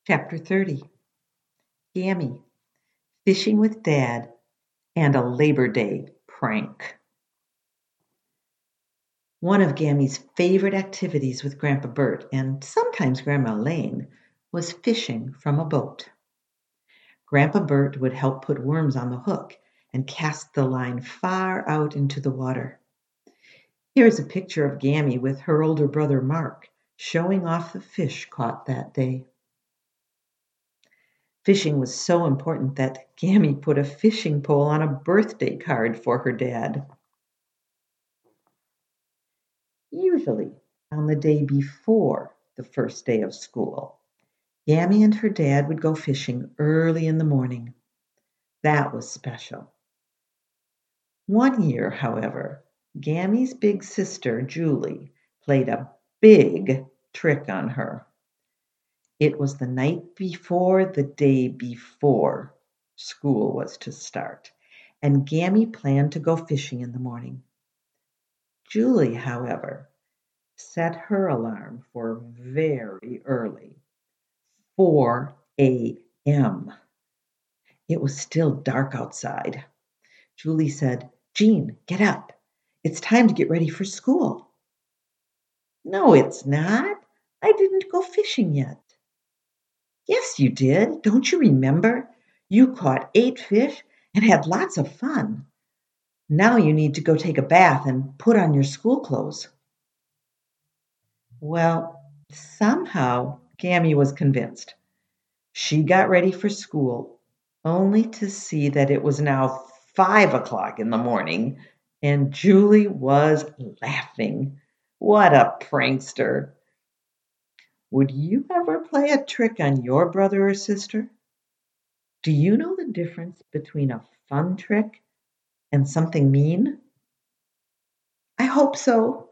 Chapter 30. Gammy, Fishing with Dad, and a Labor Day Prank. One of Gammy's favorite activities with Grandpa Bert and sometimes Grandma Elaine was fishing from a boat. Grandpa Bert would help put worms on the hook and cast the line far out into the water. Here is a picture of Gammy with her older brother Mark showing off the fish caught that day. Fishing was so important that Gammy put a fishing pole on a birthday card for her dad. Usually on the day before the first day of school, Gammy and her dad would go fishing early in the morning. That was special. One year, however, Gammy's big sister, Julie, played a big trick on her. It was the night before the day before school was to start, and Gammy planned to go fishing in the morning. Julie, however, set her alarm for very early, 4 a.m. It was still dark outside. Julie said, "Jean, get up. It's time to get ready for school." "No, it's not. I didn't go fishing yet." "Yes, you did. Don't you remember? You caught 8 fish and had lots of fun. Now you need to go take a bath and put on your school clothes." Well, somehow Gammy was convinced. She got ready for school, only to see that it was now 5 o'clock in the morning, and Julie was laughing. What a prankster! Would you ever play a trick on your brother or sister? Do you know the difference between a fun trick and something mean? I hope so.